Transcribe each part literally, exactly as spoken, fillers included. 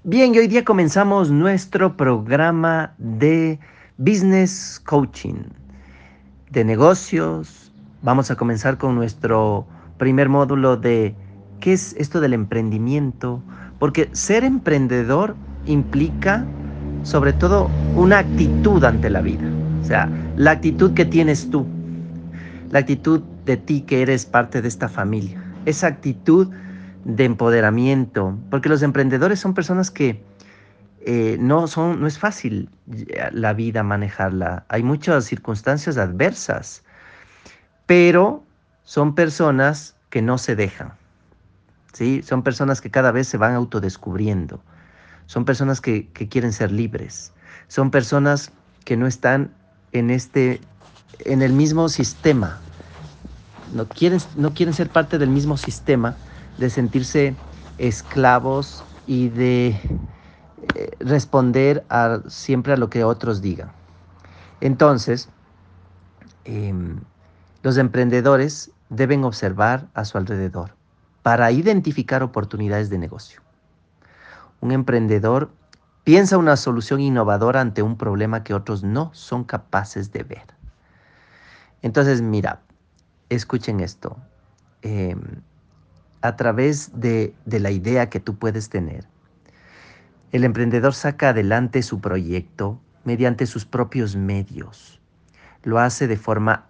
Bien, y hoy día comenzamos nuestro programa de Business Coaching, de negocios. Vamos a comenzar con nuestro primer módulo de ¿qué es esto del emprendimiento? Porque ser emprendedor implica sobre todo una actitud ante la vida. O sea, la actitud que tienes tú, la actitud de ti que eres parte de esta familia, esa actitud de empoderamiento, porque los emprendedores son personas que eh, no son, no es fácil eh, la vida manejarla. Hay muchas circunstancias adversas, pero son personas que no se dejan, ¿sí? Son personas que cada vez se van autodescubriendo. Son personas que, que quieren ser libres. Son personas que no están en este, en el mismo sistema. No quieren, no quieren ser parte del mismo sistema de sentirse esclavos y de eh, responder a, siempre a lo que otros digan. Entonces, eh, los emprendedores deben observar a su alrededor para identificar oportunidades de negocio. Un emprendedor piensa una solución innovadora ante un problema que otros no son capaces de ver. Entonces, mira, escuchen esto. Eh, a través de, de la idea que tú puedes tener, el emprendedor saca adelante su proyecto mediante sus propios medios. Lo hace de forma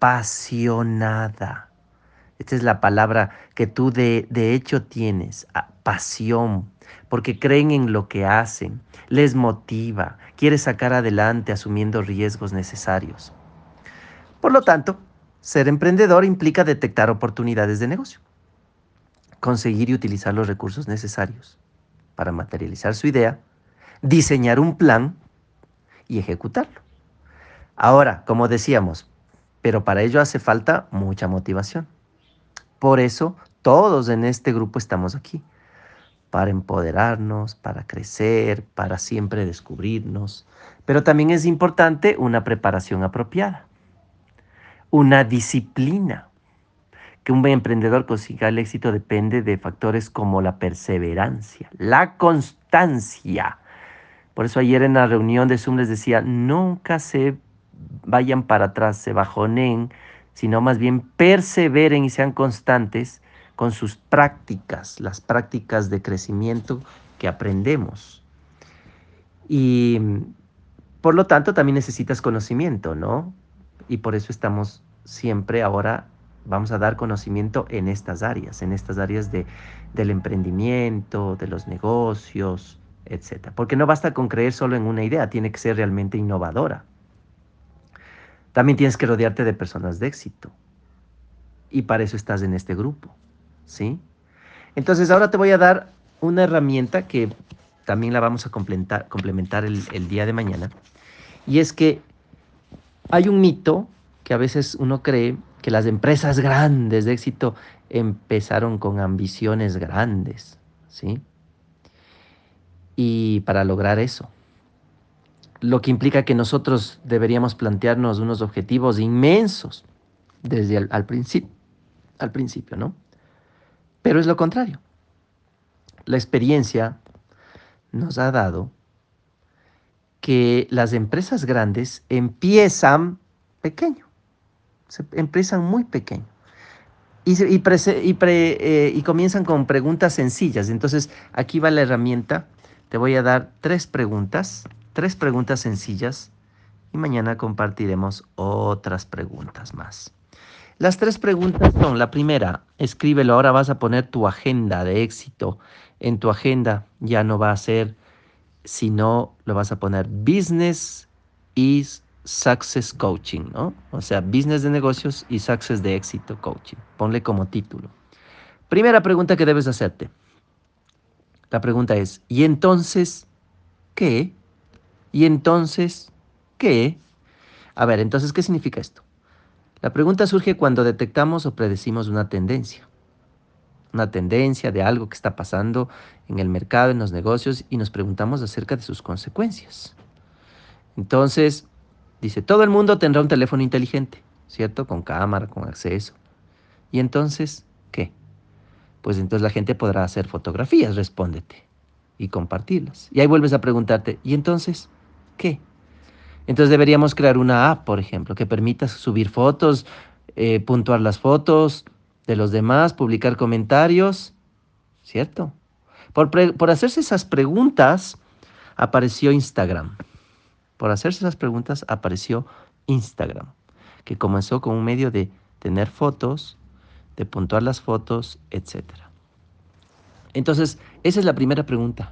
apasionada. Esta es la palabra que tú de, de hecho tienes, pasión, porque creen en lo que hacen, les motiva, quiere sacar adelante asumiendo riesgos necesarios. Por lo tanto, ser emprendedor implica detectar oportunidades de negocio, conseguir y utilizar los recursos necesarios para materializar su idea, diseñar un plan y ejecutarlo. Ahora, como decíamos, pero para ello hace falta mucha motivación. Por eso, todos en este grupo estamos aquí, para empoderarnos, para crecer, para siempre descubrirnos. Pero también es importante una preparación apropiada, una disciplina. Que un buen emprendedor consiga el éxito depende de factores como la perseverancia, la constancia. Por eso ayer en la reunión de Zoom les decía, nunca se vayan para atrás, se bajonen, sino más bien perseveren y sean constantes con sus prácticas, las prácticas de crecimiento que aprendemos. Y por lo tanto también necesitas conocimiento, ¿no? Y por eso estamos siempre ahora, vamos a dar conocimiento en estas áreas, en estas áreas de, del emprendimiento, de los negocios, etcétera. Porque no basta con creer solo en una idea, tiene que ser realmente innovadora. También tienes que rodearte de personas de éxito. Y para eso estás en este grupo, ¿sí? Entonces ahora te voy a dar una herramienta que también la vamos a complementar, complementar el, el día de mañana. Y es que hay un mito que a veces uno cree que las empresas grandes de éxito empezaron con ambiciones grandes, ¿sí? Y para lograr eso, lo que implica que nosotros deberíamos plantearnos unos objetivos inmensos desde el al, principio, al principio, ¿no? Pero es lo contrario. La experiencia nos ha dado que las empresas grandes empiezan pequeño, se empiezan muy pequeño. Y, se- y, prese- y pre- eh, y comienzan con preguntas sencillas. Entonces, aquí va la herramienta. Te voy a dar tres preguntas, tres preguntas sencillas, y mañana compartiremos otras preguntas más. Las tres preguntas son, la primera, escríbelo, ahora vas a poner tu agenda de éxito. En tu agenda ya no va a ser, sino lo vas a poner Business is Success Coaching, ¿no? O sea, Business de negocios y Success de éxito coaching. Ponle como título. Primera pregunta que debes hacerte. La pregunta es, ¿y entonces qué? ¿Y entonces qué? A ver, entonces, ¿qué significa esto? La pregunta surge cuando detectamos o predecimos una tendencia. Una tendencia de algo que está pasando en el mercado, en los negocios, y nos preguntamos acerca de sus consecuencias. Entonces, dice, todo el mundo tendrá un teléfono inteligente, ¿cierto? Con cámara, con acceso. ¿Y entonces qué? Pues entonces la gente podrá hacer fotografías, respóndete. y compartirlas. Y ahí vuelves a preguntarte, ¿y entonces qué? Entonces deberíamos crear una app, por ejemplo, que permita subir fotos, eh, puntuar las fotos de los demás, publicar comentarios, ¿cierto? Por, pre- por hacerse esas preguntas apareció Instagram. Por hacerse esas preguntas apareció Instagram, que comenzó con un medio de tener fotos, de puntuar las fotos, etcétera. Entonces, esa es la primera pregunta.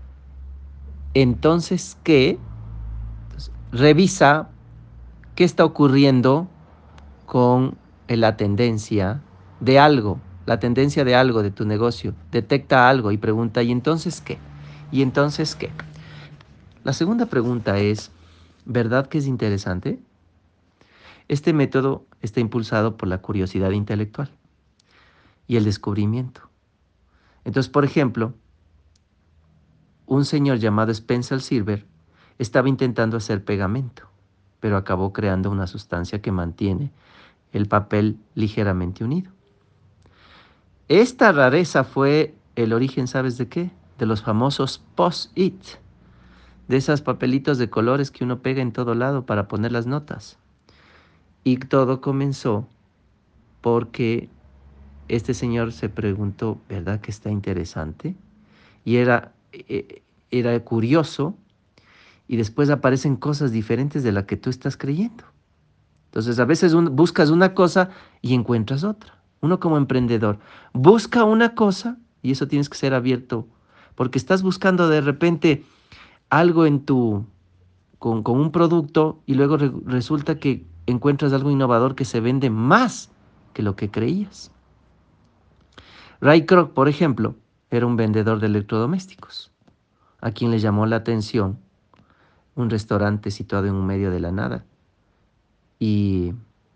Entonces, ¿qué? Entonces, revisa qué está ocurriendo con la tendencia de algo, la tendencia de algo de tu negocio. Detecta algo y pregunta, ¿y entonces qué? ¿Y entonces qué? La segunda pregunta es, ¿verdad que es interesante? Este método está impulsado por la curiosidad intelectual y el descubrimiento. Entonces, por ejemplo, un señor llamado Spencer Silver estaba intentando hacer pegamento, pero acabó creando una sustancia que mantiene el papel ligeramente unido. Esta rareza fue el origen, ¿sabes de qué? De los famosos post-it, de esos papelitos de colores que uno pega en todo lado para poner las notas. Y todo comenzó porque este señor se preguntó, ¿verdad que está interesante? Y era, eh, era curioso, y después aparecen cosas diferentes de las que tú estás creyendo. Entonces, a veces un, buscas una cosa y encuentras otra. Uno como emprendedor busca una cosa y eso tienes que ser abierto, porque estás buscando de repente algo en tu, con, con un producto y luego re- resulta que encuentras algo innovador que se vende más que lo que creías. Ray Kroc, por ejemplo, era un vendedor de electrodomésticos, a quien le llamó la atención un restaurante situado en un medio de la nada y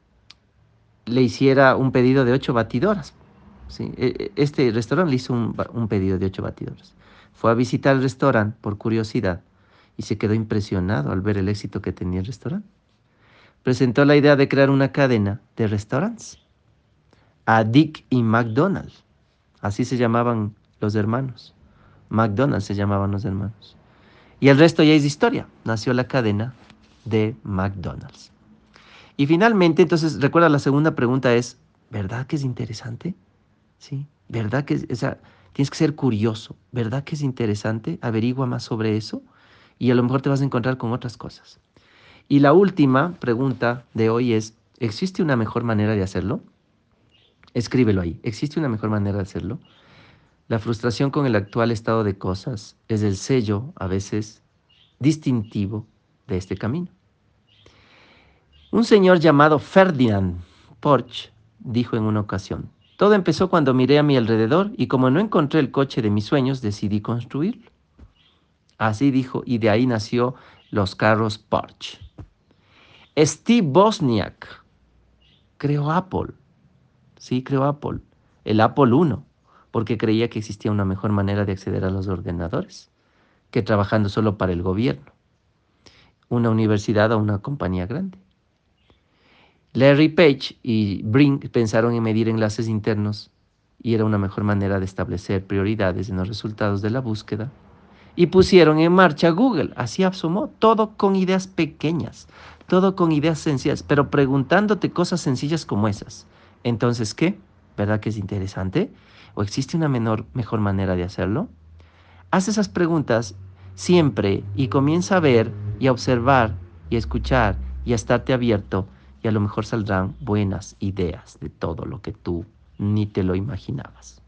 le hiciera un pedido de ocho batidoras. ¿Sí? Este restaurante le hizo un, un pedido de ocho batidoras. Fue a visitar el restaurante por curiosidad y se quedó impresionado al ver el éxito que tenía el restaurante. Presentó la idea de crear una cadena de restaurantes a Dick y McDonald. Así se llamaban los hermanos. McDonald se llamaban los hermanos. Y el resto ya es historia. Nació la cadena de McDonald's. Y finalmente, entonces, recuerda, la segunda pregunta es, ¿verdad que es interesante? ¿Sí? ¿Verdad que es, o sea, tienes que ser curioso? ¿Verdad que es interesante? Averigua más sobre eso y a lo mejor te vas a encontrar con otras cosas. Y la última pregunta de hoy es, ¿existe una mejor manera de hacerlo? Escríbelo ahí. ¿Existe una mejor manera de hacerlo? La frustración con el actual estado de cosas es el sello, a veces, distintivo de este camino. Un señor llamado Ferdinand Porsche dijo en una ocasión, todo empezó cuando miré a mi alrededor y como no encontré el coche de mis sueños, decidí construirlo. Así dijo, y de ahí nació los carros Porsche. Steve Wozniak creó Apple, sí, creó Apple, el Apple uno, porque creía que existía una mejor manera de acceder a los ordenadores que trabajando solo para el gobierno, una universidad o una compañía grande. Larry Page y Brink pensaron en medir enlaces internos y era una mejor manera de establecer prioridades en los resultados de la búsqueda. Y pusieron en marcha Google. Así asomó, todo con ideas pequeñas, todo con ideas sencillas, pero preguntándote cosas sencillas como esas. Entonces, ¿qué? ¿Verdad que es interesante? ¿O existe una menor, mejor manera de hacerlo? Haz esas preguntas siempre y comienza a ver y a observar y a escuchar y a estarte abierto y a lo mejor saldrán buenas ideas de todo lo que tú ni te lo imaginabas.